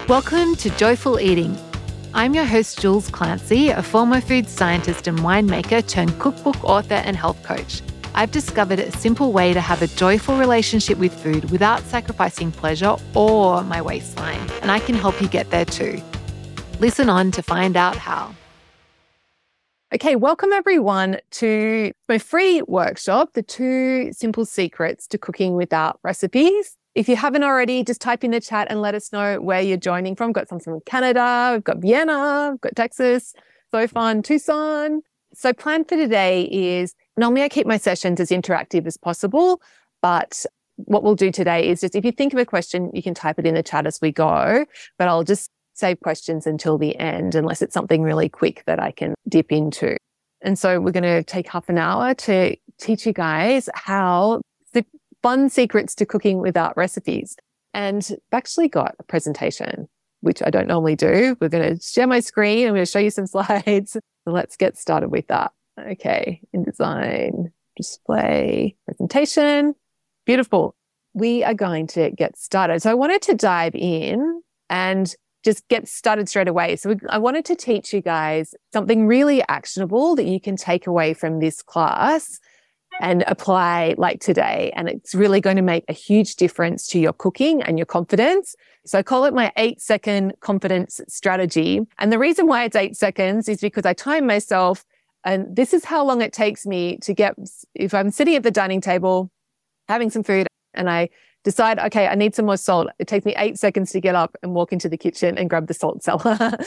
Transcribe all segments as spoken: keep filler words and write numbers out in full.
Welcome to Joyful Eating. I'm your host, Jules Clancy, a former food scientist and winemaker turned cookbook author and health coach. I've discovered a simple way to have a joyful relationship with food without sacrificing pleasure or my waistline, and I can help you get there too. Listen on to find out how. Okay, welcome everyone to my free workshop, The Two Simple Secrets to Cooking Without Recipes. If you haven't already, just type in the chat and let us know where you're joining from. We've got some from Canada, we've got Vienna, we've got Texas, so fun, Tucson. So plan for today is, normally I keep my sessions as interactive as possible, but what we'll do today is just, if you think of a question, you can type it in the chat as we go, but I'll just save questions until the end, unless it's something really quick that I can dip into. And so we're going to take half an hour to teach you guys how the fun secrets to cooking without recipes. And I've actually got a presentation, which I don't normally do. We're going to share my screen. I'm going to show you some slides. So let's get started with that. Okay, InDesign, display, presentation. Beautiful. We are going to get started. So I wanted to dive in and just get started straight away. So we, I wanted to teach you guys something really actionable that you can take away from this class and apply like today. And it's really going to make a huge difference to your cooking and your confidence. So I call it my eight second confidence strategy. And the reason why it's eight seconds is because I time myself, and this is how long it takes me to get, if I'm sitting at the dining table, having some food, and I decide, okay, I need some more salt. It takes me eight seconds to get up and walk into the kitchen and grab the salt cellar.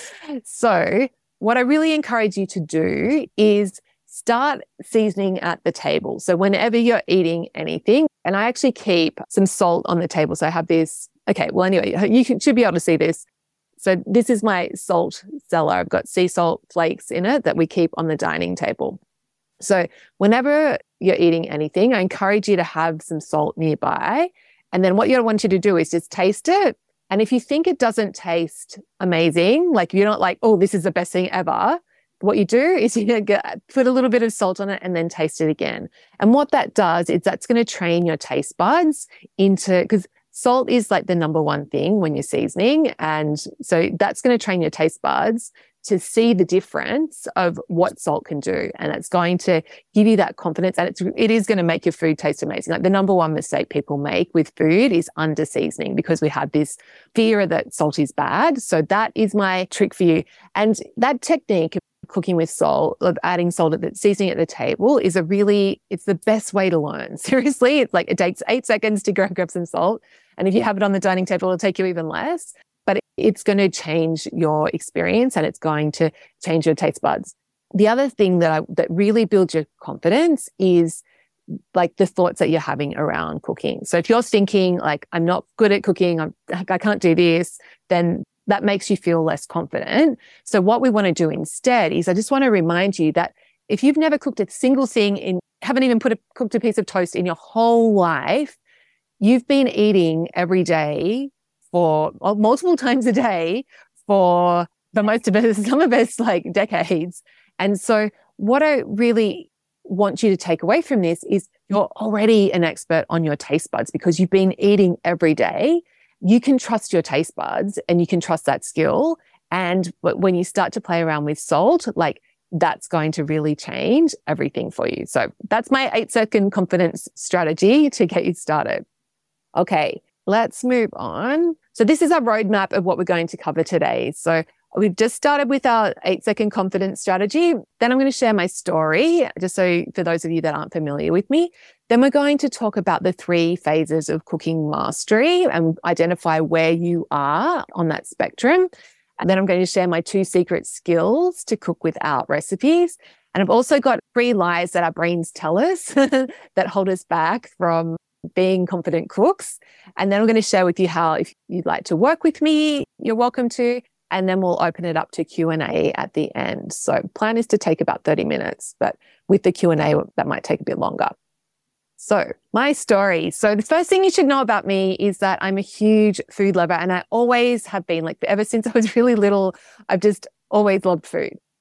So what I really encourage you to do is start seasoning at the table. So whenever you're eating anything, and I actually keep some salt on the table. So I have this, okay, well, anyway, you should be able to see this. So this is my salt cellar. I've got sea salt flakes in it that we keep on the dining table. So whenever you're eating anything, I encourage you to have some salt nearby. And then what you want you to do is just taste it. And if you think it doesn't taste amazing, like you're not like, oh, this is the best thing ever, what you do is you get, put a little bit of salt on it and then taste it again. And what that does is that's going to train your taste buds into, because salt is like the number one thing when you're seasoning. And so that's going to train your taste buds to see the difference of what salt can do. And it's going to give you that confidence, and it's, it is going to make your food taste amazing. Like the number one mistake people make with food is under seasoning, because we have this fear that salt is bad. So that is my trick for you. And that technique of cooking with salt, of adding salt at the seasoning at the table, is a really, it's the best way to learn. Seriously, it's like it takes eight seconds to grab, grab some salt. And if you have it on the dining table, it'll take you even less. But it's going to change your experience, and it's going to change your taste buds. The other thing that I, that really builds your confidence is like the thoughts that you're having around cooking. So if you're thinking like, I'm not good at cooking, I'm, I can't do this, then that makes you feel less confident. So what we want to do instead is, I just want to remind you that if you've never cooked a single thing in, haven't even put a, cooked a piece of toast in your whole life, you've been eating every day for well, multiple times a day for the most of us, some of us, like decades. And so what I really want you to take away from this is you're already an expert on your taste buds because you've been eating every day. You can trust your taste buds and you can trust that skill. And when you start to play around with salt, like that's going to really change everything for you. So that's my eight second confidence strategy to get you started. Okay. Let's move on. So this is our roadmap of what we're going to cover today. So we've just started with our eight second confidence strategy. Then I'm going to share my story, just so for those of you that aren't familiar with me. Then we're going to talk about the three phases of cooking mastery and identify where you are on that spectrum. And then I'm going to share my two secret skills to cook without recipes. And I've also got three lies that our brains tell us that hold us back from being confident cooks. And then I'm going to share with you how, if you'd like to work with me, you're welcome to. And then we'll open it up to Q and A at the end. So plan is to take about thirty minutes, but with the Q and A, that might take a bit longer. So my story. So the first thing you should know about me is that I'm a huge food lover, and I always have been, like ever since I was really little. I've just always loved food.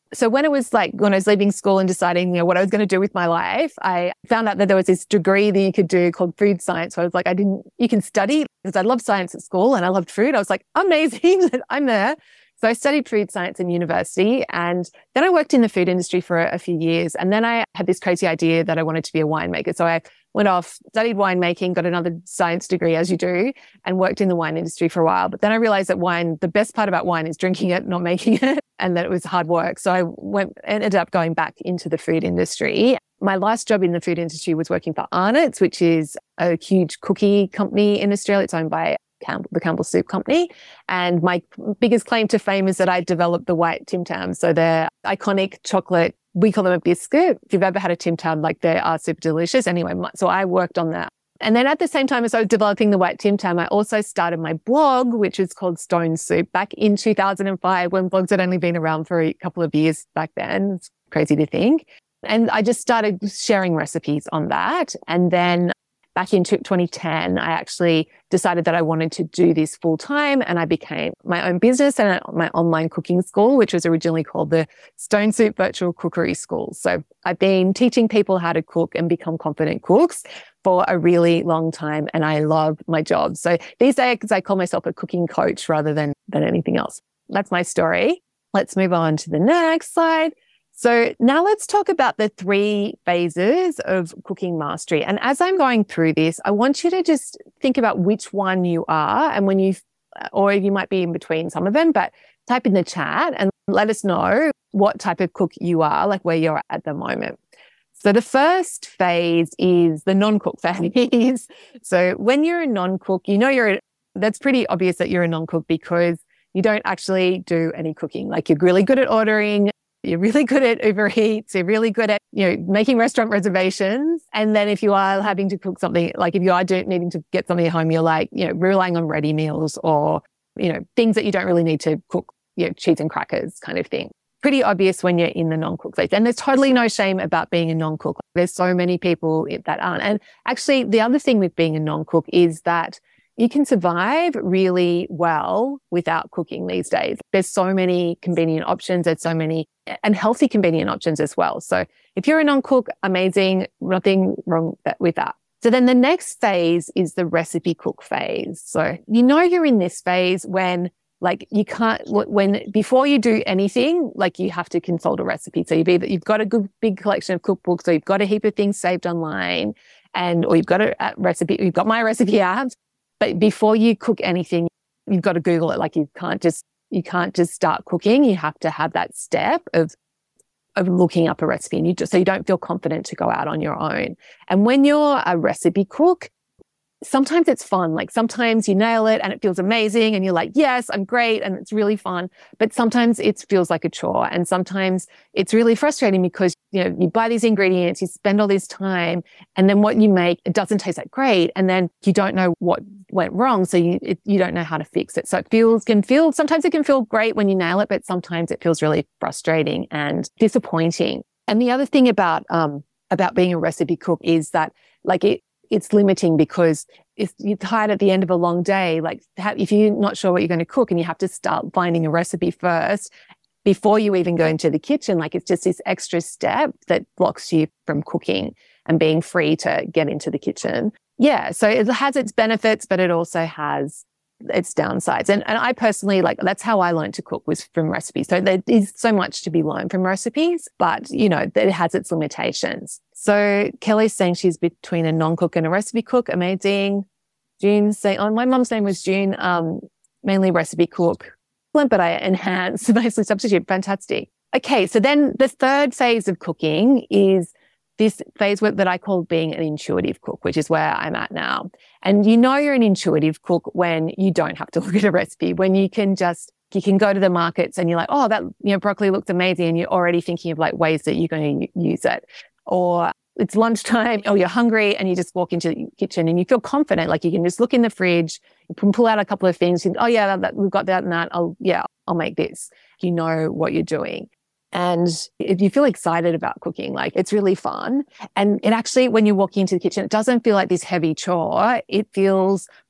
So when it was like, when I was leaving school and deciding, you know, what I was going to do with my life, I found out that there was this degree that you could do called food science. So I was like, I didn't, you can study because I loved science at school and I loved food. I was like, amazing, I'm there. So I studied food science in university, and then I worked in the food industry for a, a few years. And then I had this crazy idea that I wanted to be a winemaker. So I went off, studied winemaking, got another science degree as you do, and worked in the wine industry for a while. But then I realized that wine, the best part about wine is drinking it, not making it, and that it was hard work. So I went, ended up going back into the food industry. My last job in the food industry was working for Arnott's, which is a huge cookie company in Australia. It's owned by Campbell, the Campbell Soup Company. And my biggest claim to fame is that I developed the white Tim Tams. So they're iconic chocolate. We call them a biscuit. If you've ever had a Tim Tam, like they are super delicious. Anyway, so I worked on that. And then at the same time as I was developing the white Tim Tam, I also started my blog, which was called Stone Soup, back in two thousand five, when blogs had only been around for a couple of years back then. It's crazy to think. And I just started sharing recipes on that. And then back in twenty ten, I actually decided that I wanted to do this full time, and I became my own business and my online cooking school, which was originally called the Stone Soup Virtual Cookery School. So I've been teaching people how to cook and become confident cooks for a really long time, and I love my job. So these days I call myself a cooking coach rather than, than anything else. That's my story. Let's move on to the next slide. So now let's talk about the three phases of cooking mastery. And as I'm going through this, I want you to just think about which one you are, and when you, or you might be in between some of them, but type in the chat and let us know what type of cook you are, like where you're at the moment. So the first phase is the non-cook phase. So when you're a non-cook, you know you're, that's pretty obvious that you're a non-cook because you don't actually do any cooking. Like you're really good at ordering, you're really good at Uber Eats, you're really good at, you know, making restaurant reservations. And then if you are having to cook something, like if you are doing, needing to get something at home, you're like, you know, relying on ready meals or, you know, things that you don't really need to cook, you know, cheese and crackers kind of thing. Pretty obvious when you're in the non-cook phase. And there's totally no shame about being a non-cook. There's so many people that aren't. And actually, the other thing with being a non-cook is that you can survive really well without cooking these days. There's so many convenient options. There's so many and healthy convenient options as well. So if you're a non-cook, amazing, nothing wrong with that. So then the next phase is the recipe cook phase. So you know you're in this phase when like you can't, when before you do anything, like you have to consult a recipe. So you've either, you've got a good big collection of cookbooks, or you've got a heap of things saved online, and or you've got a, a recipe, you've got my recipe app. But before you cook anything, you've got to Google it. Like you can't just, you can't just start cooking. You have to have that step of, of looking up a recipe, and you just, so you don't feel confident to go out on your own. And when you're a recipe cook, sometimes it's fun. Like sometimes you nail it and it feels amazing and you're like, yes, I'm great. And it's really fun. But sometimes it feels like a chore. And sometimes it's really frustrating because, you know, you buy these ingredients, you spend all this time, and then what you make, it doesn't taste that great. And then you don't know what went wrong. So you, it, you don't know how to fix it. So it feels, can feel, sometimes it can feel great when you nail it, but sometimes it feels really frustrating and disappointing. And the other thing about, um, about being a recipe cook is that like it, it's limiting because if you're tired at the end of a long day, like if you're not sure what you're going to cook and you have to start finding a recipe first before you even go into the kitchen, like it's just this extra step that blocks you from cooking and being free to get into the kitchen. Yeah. So it has its benefits, but it also has its downsides. And, and I personally, like, that's how I learned to cook, was from recipes. So there is so much to be learned from recipes, but, you know, it has its limitations. So Kelly's saying she's between a non-cook and a recipe cook. Amazing. June's saying, oh, my mum's name was June, um, mainly recipe cook, but I enhance, mostly substitute. Fantastic. Okay. So then the third phase of cooking is this phase that I call being an intuitive cook, which is where I'm at now. And you know you're an intuitive cook when you don't have to look at a recipe, when you can just, you can go to the markets and you're like, oh, that, you know, broccoli looks amazing. And you're already thinking of like ways that you're going to use it. Or it's lunchtime, or you're hungry and you just walk into the kitchen and you feel confident. Like you can just look in the fridge, you can pull out a couple of things. And, oh yeah, that, we've got that and that. I'll, yeah, I'll make this. You know what you're doing. And if you feel excited about cooking, like it's really fun. And it actually, when you walk into the kitchen, it doesn't feel like this heavy chore. It feels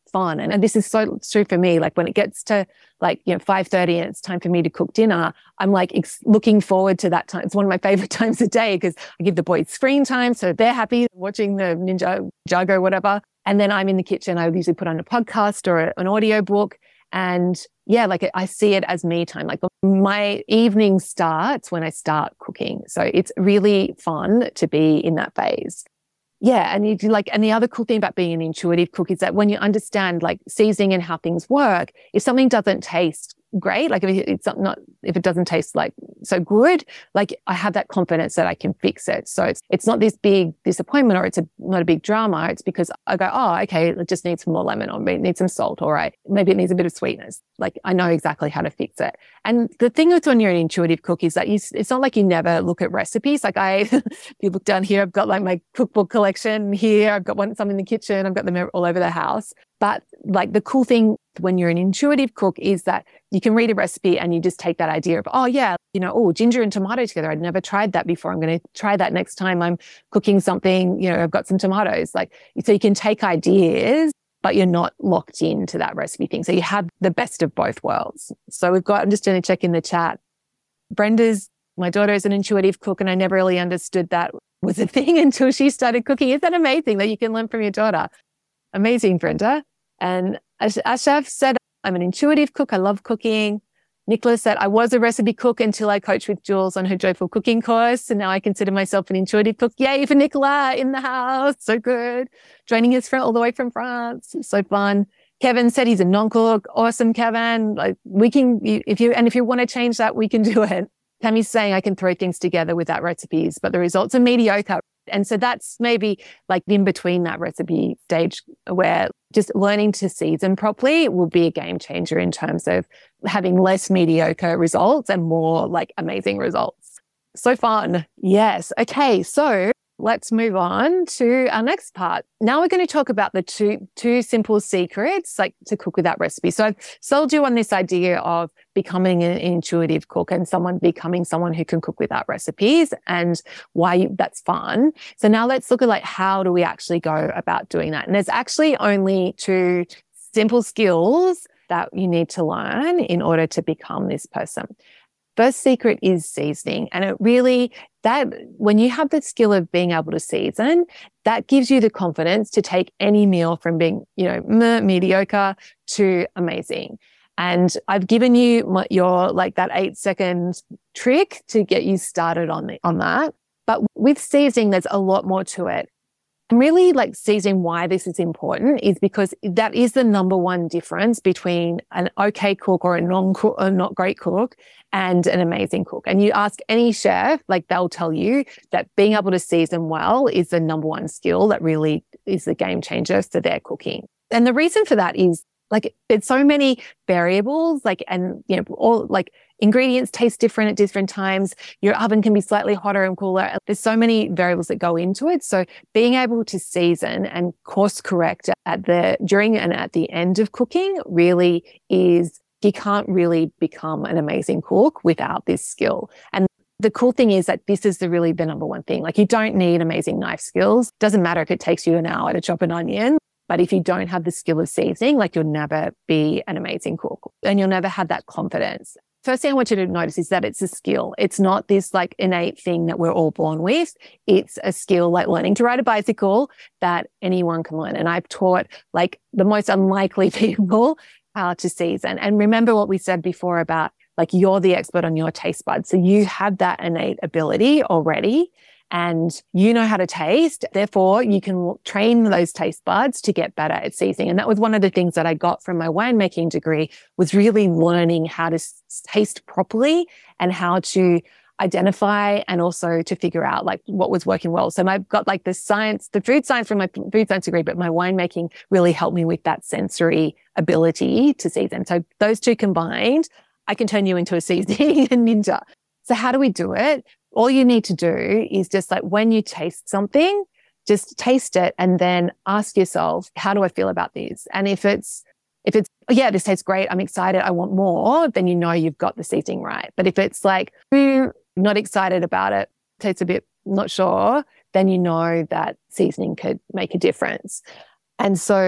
fun. And, and this is so true for me. Like when it gets to like, you know, five thirty and it's time for me to cook dinner, I'm like ex- looking forward to that time. It's one of my favorite times a day because I give the boys screen time. So they're happy watching the Ninja Jago, whatever. And then I'm in the kitchen. I usually put on a podcast or a, an audio book. And yeah, like I see it as me time. Like my evening starts when I start cooking. So it's really fun to be in that phase. Yeah. And you do like, and the other cool thing about being an intuitive cook is that when you understand like seasoning and how things work, if something doesn't taste great, like if it's not, if it doesn't taste like so good, like I have that confidence that I can fix it. So it's, it's not this big disappointment or it's a, not a big drama. It's because I go, oh, okay, it just needs some more lemon or it needs some salt. All right. Maybe it needs a bit of sweetness. Like I know exactly how to fix it. And the thing with when you're an intuitive cook is that you, it's not like you never look at recipes. Like I, if you look down here, I've got like my cookbook collection here. I've got one, some in the kitchen. I've got them all over the house. But like the cool thing when you're an intuitive cook is that you can read a recipe and you just take that idea of, oh yeah, you know, oh, ginger and tomato together. I'd never tried that before. I'm going to try that next time I'm cooking something, you know, I've got some tomatoes. Like, so you can take ideas, but you're not locked into that recipe thing. So you have the best of both worlds. So we've got, I'm just going to check in the chat. Brenda's, my daughter is an intuitive cook and I never really understood that was a thing until she started cooking. Isn't that amazing that you can learn from your daughter? Amazing, Brenda. And Ashaf said, I'm an intuitive cook. I love cooking. Nicholas said, I was a recipe cook until I coached with Jules on her Joyful Cooking course. And now I consider myself an intuitive cook. Yay for Nicola in the house. So good. Joining us from all the way from France. So fun. Kevin said he's a non-cook. Awesome, Kevin. Like we can, if you, and if you want to change that, we can do it. Tammy's saying I can throw things together without recipes, but the results are mediocre. And so that's maybe like in between that recipe stage where just learning to season properly will be a game changer in terms of having less mediocre results and more like amazing results. So fun. Yes. Okay. So let's move on to our next part. Now we're going to talk about the two, two simple secrets, like to cook with that recipe. So I've sold you on this idea of becoming an intuitive cook and someone becoming someone who can cook without recipes and why that's fun. So now let's look at like, how do we actually go about doing that? And there's actually only two simple skills that you need to learn in order to become this person. First secret is seasoning. And it really, that when you have the skill of being able to season, that gives you the confidence to take any meal from being, you know, meh, mediocre to amazing. And I've given you my, your like that eight second trick to get you started on the, on that. But with seasoning, there's a lot more to it. And really like seasoning why this is important is because that is the number one difference between an okay cook or a non-cook or not great cook and an amazing cook. And you ask any chef, like they'll tell you that being able to season well is the number one skill that really is the game changer for their cooking. And the reason for that is like there's so many variables, like, and, you know, all like ingredients taste different at different times. Your oven can be slightly hotter and cooler. There's so many variables that go into it. So being able to season and course correct at the, during and at the end of cooking really is, you can't really become an amazing cook without this skill. And the cool thing is that this is the really the number one thing. Like you don't need amazing knife skills. Doesn't matter if it takes you an hour to chop an onion. But if you don't have the skill of seasoning, like you'll never be an amazing cook and you'll never have that confidence. First thing I want you to notice is that it's a skill. It's not this like innate thing that we're all born with. It's a skill like learning to ride a bicycle that anyone can learn. And I've taught like the most unlikely people how to season. And remember what we said before about like you're the expert on your taste buds. So you have that innate ability already. And you know how to taste. Therefore, you can train those taste buds to get better at seasoning. And that was one of the things that I got from my winemaking degree was really learning how to s- taste properly and how to identify and also to figure out like what was working well. So I've got like the science, the food science from my food science degree, but my winemaking really helped me with that sensory ability to season. So those two combined, I can turn you into a seasoning ninja. So how do we do it? All you need to do is just like when you taste something, just taste it and then ask yourself, how do I feel about these? And if it's, if it's, oh, yeah, this tastes great, I'm excited, I want more, then you know you've got the seasoning right. But if it's like, mm, not excited about it, tastes a bit not sure, then you know that seasoning could make a difference. And so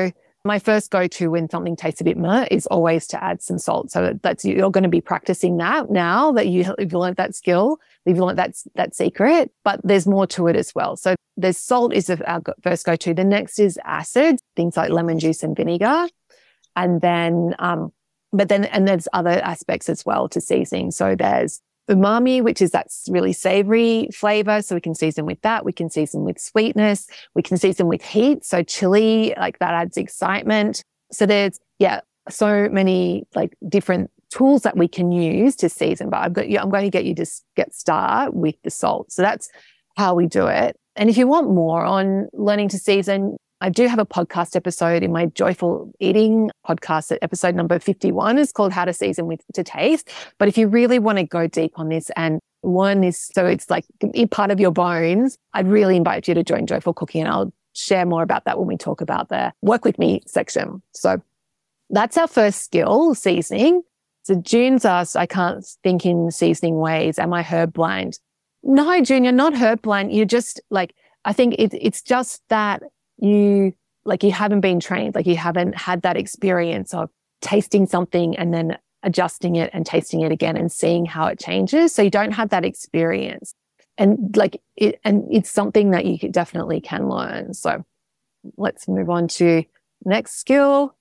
My first go-to when something tastes a bit meh is always to add some salt. So that's, you're going to be practicing that now that you, you've learned that skill, you've learned that, that secret, but there's more to it as well. So there's salt is our first go-to. The next is acid, things like lemon juice and vinegar. And then, um, but then, and there's other aspects as well to seasoning. So there's umami, which is that's really savory flavor. So we can season with that. We can season with sweetness. We can season with heat. So chili, like that adds excitement. So there's, yeah, so many like different tools that we can use to season. But I've got you, I'm going to get you to get start with the salt. So that's how we do it. And if you want more on learning to season, I do have a podcast episode in my Joyful Eating podcast. Episode number fifty-one is called How to Season with to Taste. But if you really want to go deep on this and learn this, so it's like part of your bones, I'd really invite you to join Joyful Cooking, and I'll share more about that when we talk about the Work With Me section. So that's our first skill, seasoning. So June's asked, I can't think in seasoning ways. Am I herb blind? No, June, you're not herb blind. You're just like, I think it, it's just that you like you haven't been trained, like you haven't had that experience of tasting something and then adjusting it and tasting it again and seeing how it changes. So you don't have that experience. And like it, and it's something that you could definitely can learn. So let's move on to next skill.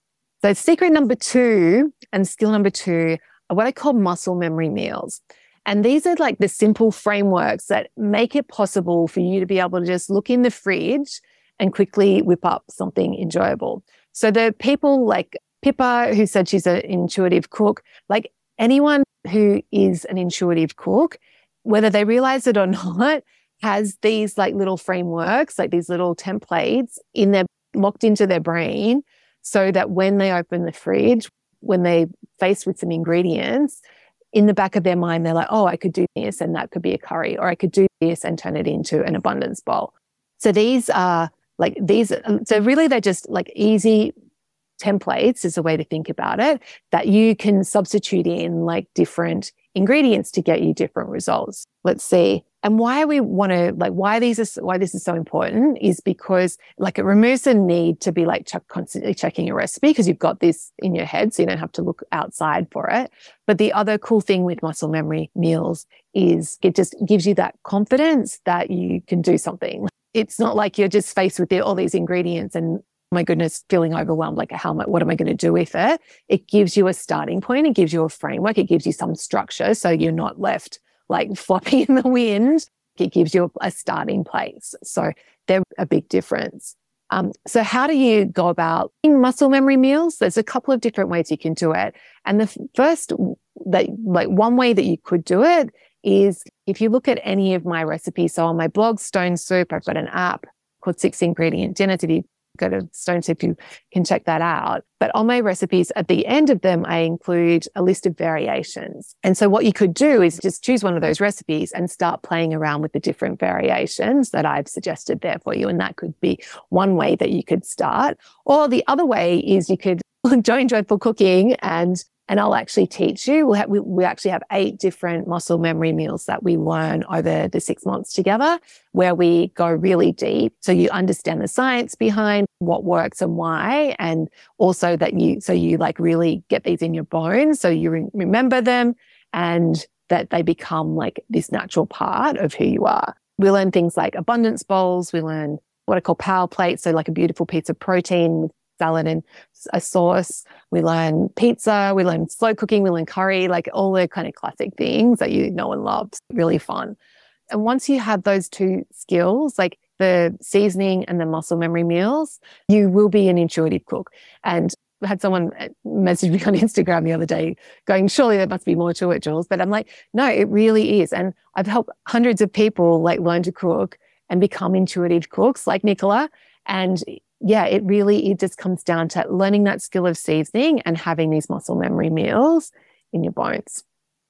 So secret number two and skill number two are what I call muscle memory meals. And these are like the simple frameworks that make it possible for you to be able to just look in the fridge and quickly whip up something enjoyable. So the people like Pippa, who said she's an intuitive cook, like anyone who is an intuitive cook, whether they realize it or not, has these like little frameworks, like these little templates in their locked into their brain, so that when they open the fridge, when they faced with some ingredients, in the back of their mind, they're like, oh, I could do this and that could be a curry, or I could do this and turn it into an abundance bowl. So these are like these, so really they're just like easy templates is a way to think about it, that you can substitute in like different ingredients to get you different results. Let's see. And why we want to like, why these are, why this is so important is because like it removes the need to be like ch- constantly checking a recipe, because you've got this in your head, so you don't have to look outside for it. But the other cool thing with muscle memory meals is it just gives you that confidence that you can do something. It's not like you're just faced with all these ingredients and, oh my goodness, feeling overwhelmed, like how am I, what am I going to do with it? It gives you a starting point. It gives you a framework. It gives you some structure, so you're not left like floppy in the wind. It gives you a starting place. So they're a big difference. Um, so how do you go about eating muscle memory meals? There's a couple of different ways you can do it. And the first, that like one way that you could do it is if you look at any of my recipes. So on my blog, Stone Soup, I've got an app called Six Ingredient Dinners. If you go to Stone Soup, you can check that out. But on my recipes, at the end of them, I include a list of variations. And so what you could do is just choose one of those recipes and start playing around with the different variations that I've suggested there for you. And that could be one way that you could start. Or the other way is you could join Joyful Cooking and And I'll actually teach you. We'll have, we, we actually have eight different muscle memory meals that we learn over the six months together, where we go really deep. So you understand the science behind what works and why, and also that you, so you like really get these in your bones, so you re- remember them and that they become like this natural part of who you are. We learn things like abundance bowls. We learn what I call power plates. So like a beautiful piece of protein with salad and a sauce. We learn pizza, we learn slow cooking, we learn curry, like all the kind of classic things that you know and love. Really fun. And once you have those two skills, like the seasoning and the muscle memory meals, you will be an intuitive cook. And I had someone message me on Instagram the other day going, surely there must be more to it, Jules. But I'm like, no, it really is. And I've helped hundreds of people like learn to cook and become intuitive cooks like Nicola. And yeah, it really, it just comes down to learning that skill of seasoning and having these muscle memory meals in your bones.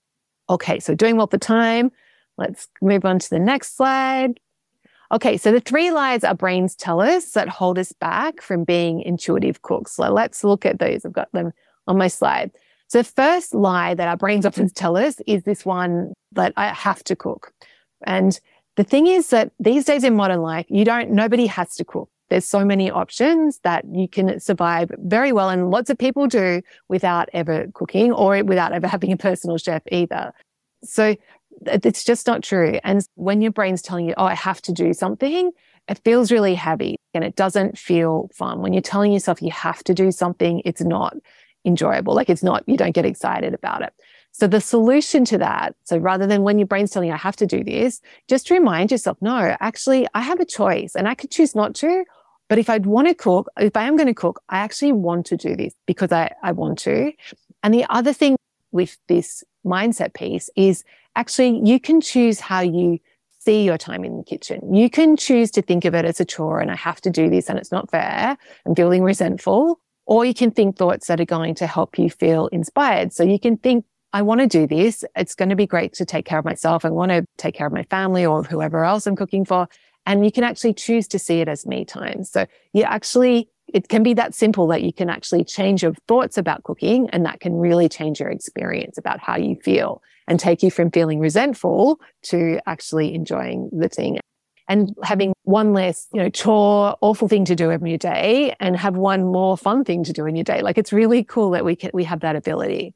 Okay, so doing well for time. Let's move on to the next slide. Okay, so the three lies our brains tell us that hold us back from being intuitive cooks. So let's look at these. I've got them on my slide. So the first lie that our brains often tell us is this one, that I have to cook. And the thing is that these days in modern life, you don't, nobody has to cook. there's so many options that you can survive very well. And lots of people do without ever cooking or without ever having a personal chef either. So it's just not true. And when your brain's telling you, oh, I have to do something, it feels really heavy and it doesn't feel fun. When you're telling yourself you have to do something, it's not enjoyable. Like it's not, you don't get excited about it. So the solution to that, so rather than when your brain's telling you I have to do this, just remind yourself, no, actually I have a choice and I could choose not to. But if I want to cook, if I am going to cook, I actually want to do this because I, I want to. And the other thing with this mindset piece is actually you can choose how you see your time in the kitchen. You can choose to think of it as a chore and I have to do this and it's not fair and feeling resentful, or you can think thoughts that are going to help you feel inspired. So you can think, I want to do this. It's going to be great to take care of myself. I want to take care of my family or whoever else I'm cooking for. And you can actually choose to see it as me time. So you actually, it can be that simple that you can actually change your thoughts about cooking, and that can really change your experience about how you feel and take you from feeling resentful to actually enjoying the thing and having one less, you know, chore, awful thing to do every day and have one more fun thing to do in your day. Like it's really cool that we can, we have that ability.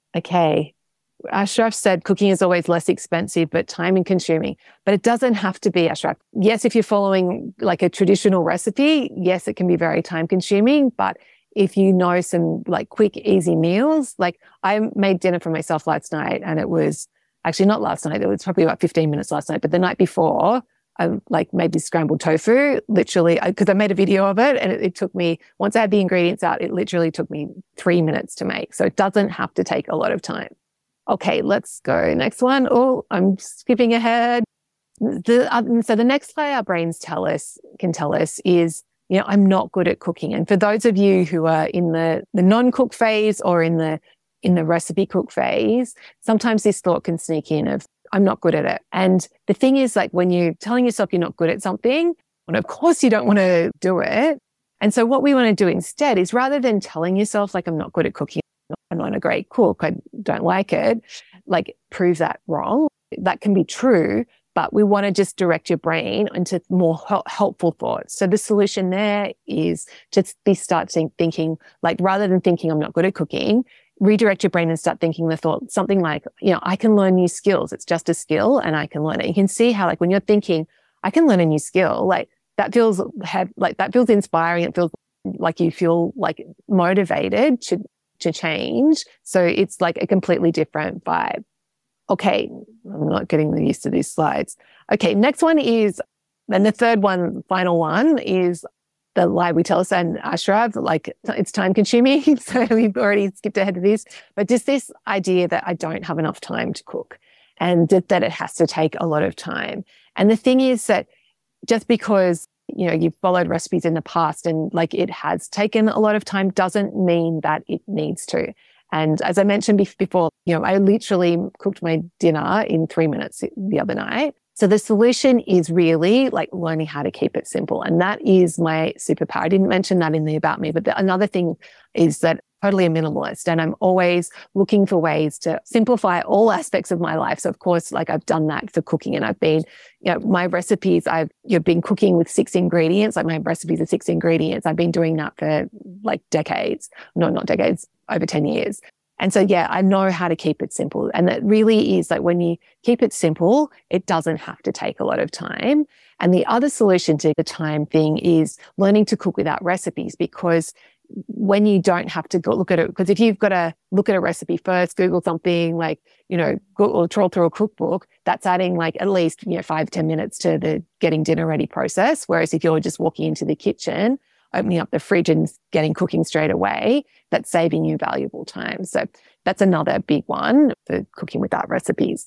Okay. Ashraf said cooking is always less expensive, but time and consuming. But it doesn't have to be, Ashraf. Yes, if you're following like a traditional recipe, yes, it can be very time consuming. But if you know some like quick, easy meals, like I made dinner for myself last night and it was actually not last night. It was probably about fifteen minutes last night, but the night before I like made this scrambled tofu, literally, because I, I made a video of it and it, it took me, once I had the ingredients out, it literally took me three minutes to make. So it doesn't have to take a lot of time. Okay, let's go. Next one. Oh, I'm skipping ahead. The, uh, so the next lie our brains tell us, can tell us is, you know, I'm not good at cooking. And for those of you who are in the, the non-cook phase or in the, in the recipe cook phase, sometimes this thought can sneak in of, I'm not good at it. And the thing is, like when you're telling yourself you're not good at something, well, of course you don't want to do it. And so what we want to do instead is, rather than telling yourself like, I'm not good at cooking, I'm not a great cook, I don't like it, like prove that wrong. That can be true, but we want to just direct your brain into more helpful thoughts. So the solution there is to be start thinking, like rather than thinking I'm not good at cooking, redirect your brain and start thinking the thought, something like, you know, I can learn new skills. It's just a skill and I can learn it. You can see how like when you're thinking, I can learn a new skill, like that feels have, like that feels inspiring. It feels like you feel like motivated to to change. So it's like a completely different vibe. Okay, I'm not getting used to these slides. Okay, next one is, and the third one, final one is the lie we tell us, and Ashraf, like it's time consuming. So we've already skipped ahead of this, but just this idea that I don't have enough time to cook and that, that it has to take a lot of time. And the thing is that just because you know, you've followed recipes in the past and like it has taken a lot of time doesn't mean that it needs to. And as I mentioned before, you know, I literally cooked my dinner in three minutes the other night. So the solution is really like learning how to keep it simple. And that is my superpower. I didn't mention that in the About Me, but the, another thing is that I'm totally a minimalist and I'm always looking for ways to simplify all aspects of my life. So of course, like I've done that for cooking and I've been, you know, my recipes, I've you've been cooking with six ingredients, like my recipes are six ingredients. I've been doing that for like decades, no, not decades, over ten years. And so, yeah, I know how to keep it simple. And that really is like when you keep it simple, it doesn't have to take a lot of time. And the other solution to the time thing is learning to cook without recipes, because when you don't have to go look at it, because if you've got to look at a recipe first, Google something like, you know, Google or troll through a cookbook, that's adding like at least, you know, five, ten minutes to the getting dinner ready process. Whereas if you're just walking into the kitchen, opening up the fridge and getting cooking straight away, that's saving you valuable time. So that's another big one for cooking without recipes.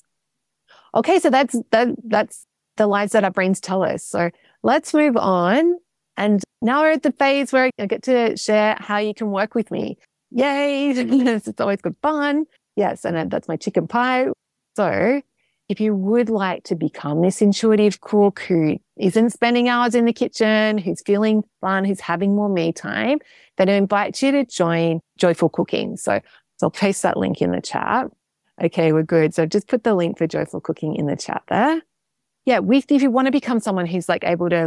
Okay, so that's that, that's the lies that our brains tell us. So let's move on. And now we're at the phase where I get to share how you can work with me. Yay! It's always good fun. Yes, and that's my chicken pie. So if you would like to become this intuitive cook who isn't spending hours in the kitchen, who's feeling fun, who's having more me time, then I invite you to join Joyful Cooking. So, so I'll paste that link in the chat. Okay, we're good. So just put the link for Joyful Cooking in the chat there. Yeah, with, if you want to become someone who's like able to like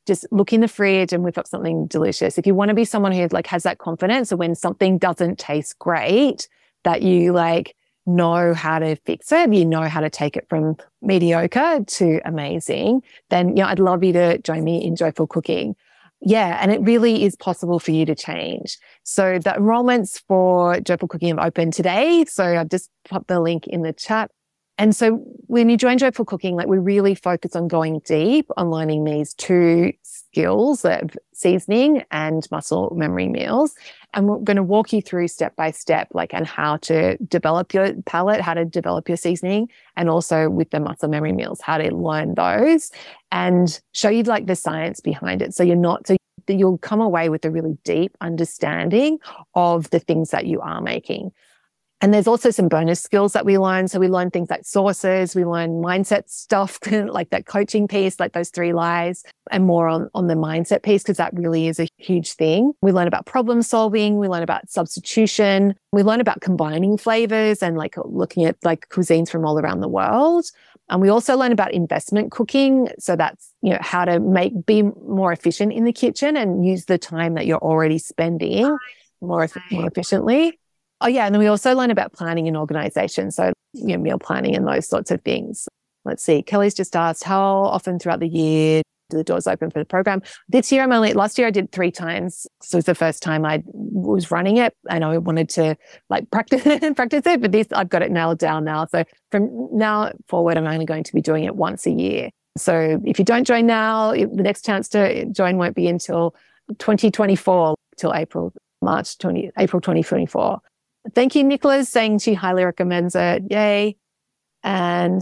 just look in the fridge and whip up something delicious. If you want to be someone who like has that confidence, so when something doesn't taste great, that you like know how to fix it, you know how to take it from mediocre to amazing, then, you know, I'd love you to join me in Joyful Cooking. Yeah, and it really is possible for you to change. So the enrollments for Joyful Cooking have opened today. So I've just popped the link in the chat. And so when you join Joyful Cooking, like we really focus on going deep on learning these two skills of seasoning and muscle memory meals. And we're going to walk you through step by step, like, and how to develop your palate, how to develop your seasoning, and also with the muscle memory meals, how to learn those and show you like the science behind it. So you're not, so you'll come away with a really deep understanding of the things that you are making. And there's also some bonus skills that we learn. So we learn things like sauces, we learn mindset stuff, like that coaching piece, like those three lies, and more on, on the mindset piece, because that really is a huge thing. We learn about problem solving, we learn about substitution, we learn about combining flavors and like looking at like cuisines from all around the world. And we also learn about investment cooking. So that's, you know, how to make, be more efficient in the kitchen and use the time that you're already spending more, more efficiently. Oh, yeah. And then we also learn about planning and organization. So, you know, meal planning and those sorts of things. Let's see. Kelly's just asked, how often throughout the year do the doors open for the program? This year, I'm only, last year I did three times. So it's the first time I was running it and I wanted to like practice, practice it. But this, I've got it nailed down now. So from now forward, I'm only going to be doing it once a year. So if you don't join now, the next chance to join won't be until twenty twenty-four, till April, March twentieth, April twenty twenty-four. Thank you, Nicholas, saying she highly recommends it. Yay. And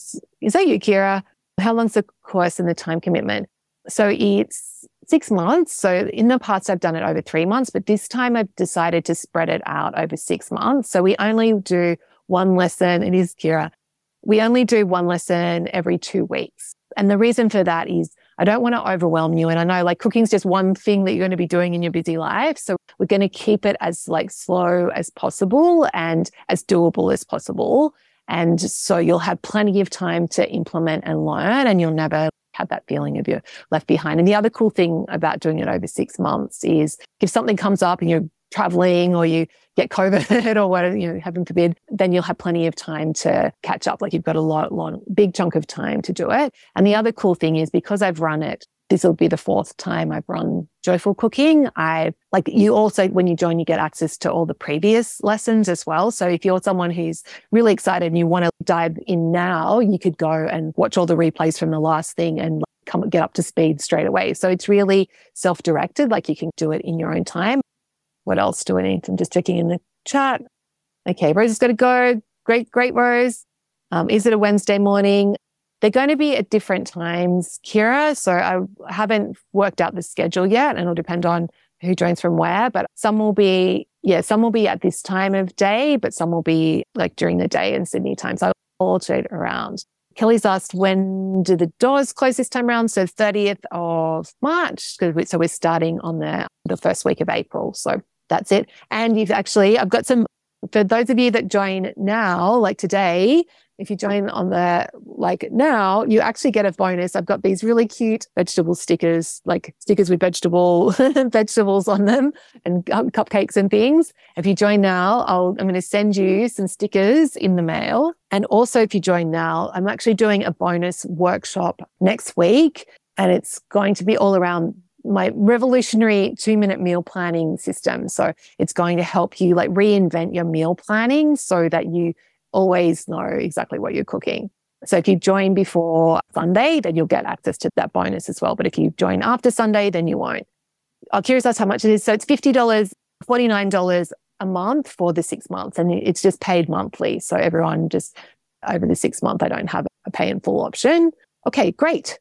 is that you, Kira? How long's the course and the time commitment? So it's six months. So in the past, I've done it over three months, but this time I've decided to spread it out over six months. So we only do one lesson. It is Kira. We only do one lesson every two weeks. And the reason for that is I don't want to overwhelm you. And I know like cooking's just one thing that you're going to be doing in your busy life. So we're going to keep it as like slow as possible and as doable as possible. And so you'll have plenty of time to implement and learn, and you'll never have that feeling of you're left behind. And the other cool thing about doing it over six months is if something comes up and you're traveling or you get COVID or whatever, you know, heaven forbid, then you'll have plenty of time to catch up. Like you've got a lot, long, big chunk of time to do it. And the other cool thing is because I've run it, this will be the fourth time I've run Joyful Cooking. I like you also, when you join, you get access to all the previous lessons as well. So if you're someone who's really excited and you want to dive in now, you could go and watch all the replays from the last thing and come get up to speed straight away. So it's really self-directed, like you can do it in your own time. What else do I need? I'm just checking in the chat. Okay, Rose has got to go. Great, great, Rose. Um, is it a Wednesday morning? They're going to be at different times, Kira. So I haven't worked out the schedule yet, and it'll depend on who joins from where. But some will be, yeah, some will be at this time of day, but some will be like during the day in Sydney time. So I'll alternate around. Kelly's asked, when do the doors close this time around? So thirtieth of March. So we're starting on the, the first week of April. So that's it. And you've actually, I've got some, for those of you that join now, like today, if you join on the, like now, you actually get a bonus. I've got these really cute vegetable stickers, like stickers with vegetable vegetables on them and cupcakes and things. If you join now, I'll, I'm going to send you some stickers in the mail. And also if you join now, I'm actually doing a bonus workshop next week, and it's going to be all around my revolutionary two-minute meal planning system. So it's going to help you like reinvent your meal planning so that you always know exactly what you're cooking. So if you join before Sunday, then you'll get access to that bonus as well. But if you join after Sunday, then you won't. I'm curious as to how much it is. So it's fifty dollars, forty-nine dollars a month for the six months. And it's just paid monthly. So everyone just over the six month, I don't have a pay in full option. Okay, great.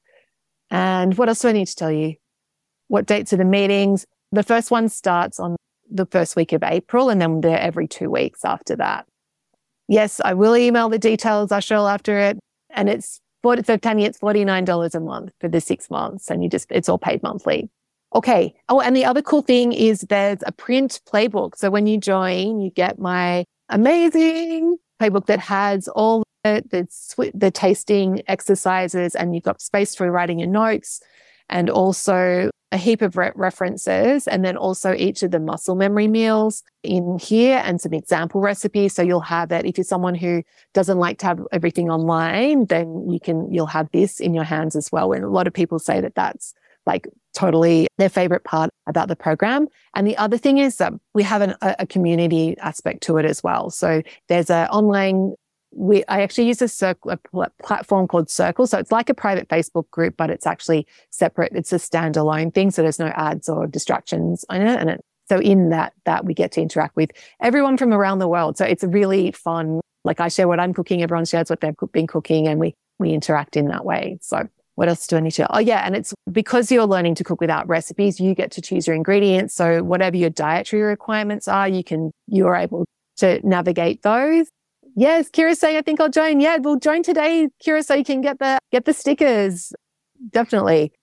And what else do I need to tell you? What dates are the meetings? The first one starts on the first week of April, and then they're every two weeks after that. Yes, I will email the details, Ashel, after it. And it's, so Tanya, it's forty-nine dollars a month for the six months, and you just, it's all paid monthly. Okay. Oh, and the other cool thing is there's a print playbook. So when you join, you get my amazing playbook that has all the, the, the tasting exercises, and you've got space for writing your notes. and also a heap of re- references, and then also each of the muscle memory meals in here and some example recipes. So you'll have that. If you're someone who doesn't like to have everything online, then you can, you'll have this in your hands as well. And a lot of people say that that's like totally their favorite part about the program. And the other thing is that we have an, a, a community aspect to it as well. So there's an online, we, I actually use a, circle, a pl- platform called Circle. So it's like a private Facebook group, but it's actually separate. It's a standalone thing. So there's no ads or distractions on it. And it, so in that, that we get to interact with everyone from around the world. So it's a really fun, like I share what I'm cooking, everyone shares what they've been cooking, and we, we interact in that way. So what else do I need to? Oh, yeah. And it's because you're learning to cook without recipes, you get to choose your ingredients. So whatever your dietary requirements are, you can, you are able to navigate those. Yes. Kira saying, I think I'll join. Yeah. We'll join today, Kira, so you can get the, get the stickers. Definitely.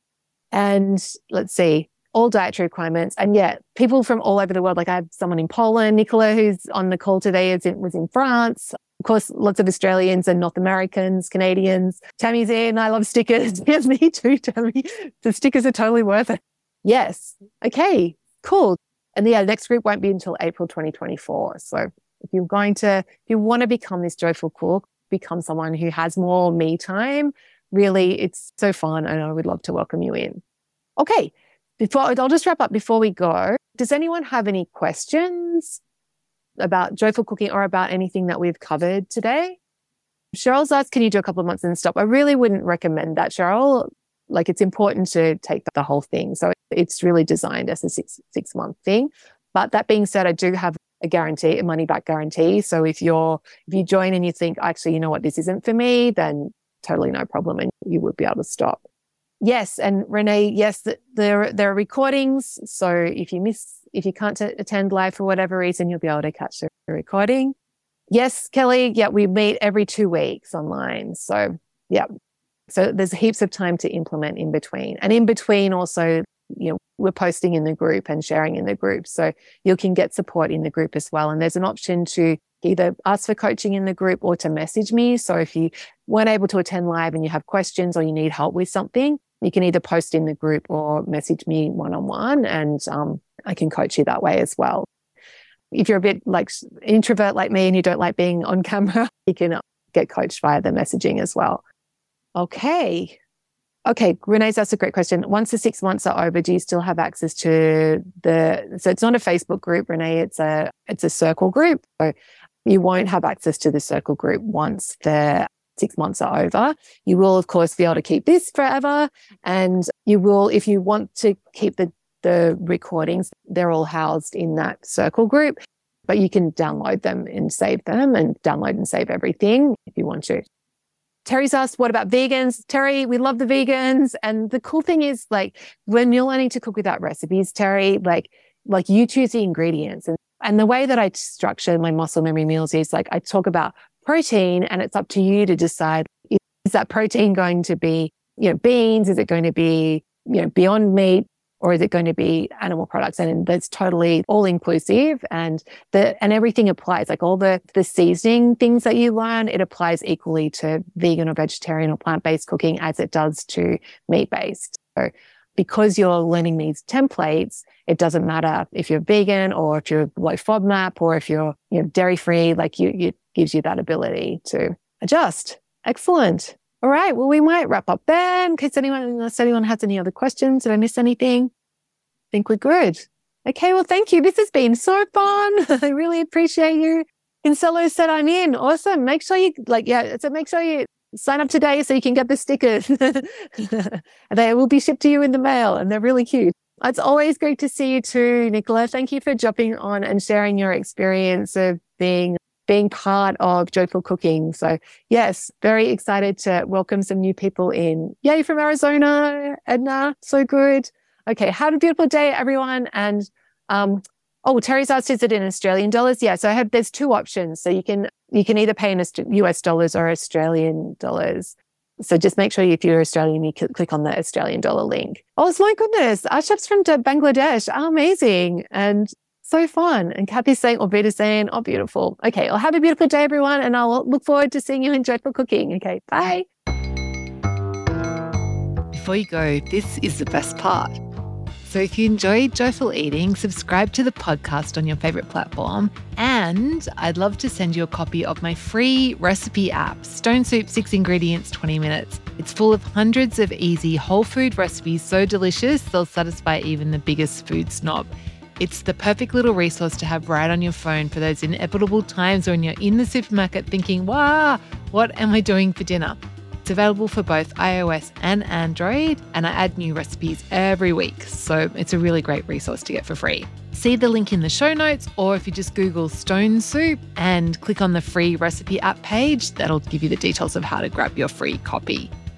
And let's see, all dietary requirements. And yeah, people from all over the world. Like I have someone in Poland, Nicola, who's on the call today, is in, was in France. Of course, lots of Australians and North Americans, Canadians. Tammy's in. I love stickers. Yes, me too, Tammy. The stickers are totally worth it. Yes. Okay, cool. And yeah, the next group won't be until April twenty twenty-four. So if you're going to, if you want to become this joyful cook, become someone who has more me time, really, it's so fun. And I would love to welcome you in. Okay. Before, I'll just wrap up before we go. Does anyone have any questions about joyful cooking or about anything that we've covered today? Cheryl's asked, can you do a couple of months and stop? I really wouldn't recommend that, Cheryl. Like it's important to take the whole thing. So it's really designed as a six, six month thing. But that being said, I do have a guarantee, a money back guarantee. So if you're, if you join and you think, actually, you know what, this isn't for me, then totally no problem. And you would be able to stop. Yes. And Renee, yes, there, there are recordings. So if you miss, if you can't t- attend live for whatever reason, you'll be able to catch the recording. Yes, Kelly. Yeah. We meet every two weeks online. So yeah. So there's heaps of time to implement in between, and in between also, you know, we're posting in the group and sharing in the group. So you can get support in the group as well. And there's an option to either ask for coaching in the group or to message me. So if you weren't able to attend live and you have questions or you need help with something, you can either post in the group or message me one-on-one, and um, I can coach you that way as well. If you're a bit like introvert like me and you don't like being on camera, you can get coached via the messaging as well. Okay. Okay, Renee's asked a great question. Once the six months are over, do you still have access to the, so it's not a Facebook group, Renee, it's a, it's a Circle group. So you won't have access to the Circle group once the six months are over. You will, of course, be able to keep this forever. And you will, if you want to keep the, the recordings, they're all housed in that Circle group, but you can download them and save them and download and save everything if you want to. Terry's asked, what about vegans? Terry, we love the vegans. And the cool thing is, like, when you're learning to cook without recipes, Terry, like, like you choose the ingredients. And, and the way that I structure my muscle memory meals is like, I talk about protein, and it's up to you to decide, is that protein going to be, you know, beans? Is it going to be, you know, Beyond Meat? Or is it going to be animal products? And that's totally all inclusive, and the, and everything applies, like all the, the seasoning things that you learn, it applies equally to vegan or vegetarian or plant-based cooking as it does to meat-based. So because you're learning these templates, it doesn't matter if you're vegan or if you're low FODMAP or if you're, you know, dairy-free, like you, it gives you that ability to adjust. Excellent. All right. Well, we might wrap up there in case anyone, unless anyone has any other questions. Did I miss anything? I think we're good. Okay. Well, thank you. This has been so fun. I really appreciate you. Kinsella said I'm in. Awesome. Make sure you like, yeah. So make sure you sign up today so you can get the stickers. They will be shipped to you in the mail, and they're really cute. It's always great to see you too, Nicola. Thank you for jumping on and sharing your experience of being being part of Joyful Cooking. So yes, very excited to welcome some new people in. Yay, from Arizona, Edna. So good. Okay. Have a beautiful day, everyone. And, um, oh, Terry's asked, is it in Australian dollars? Yeah. So I have, there's two options. So you can, you can either pay in U S dollars or Australian dollars. So just make sure if you're Australian, you click on the Australian dollar link. Oh, my goodness. Our chef's from Bangladesh. Oh, amazing. And so fun. And Kathy's saying, or Vita's saying, oh, beautiful. Okay. Well, have a beautiful day, everyone. And I'll look forward to seeing you in Joyful Cooking. Okay. Bye. before you go, this is the best part. So if you enjoyed Joyful Eating, subscribe to the podcast on your favorite platform. And I'd love to send you a copy of my free recipe app, Stone Soup, six ingredients, twenty minutes. It's full of hundreds of easy whole food recipes, so delicious, they'll satisfy even the biggest food snob. It's the perfect little resource to have right on your phone for those inevitable times when you're in the supermarket thinking, wow, what am I doing for dinner? It's available for both iOS and Android, and I add new recipes every week, so it's a really great resource to get for free. See the link in the show notes, or if you just Google Stone Soup and click on the free recipe app page, that'll give you the details of how to grab your free copy.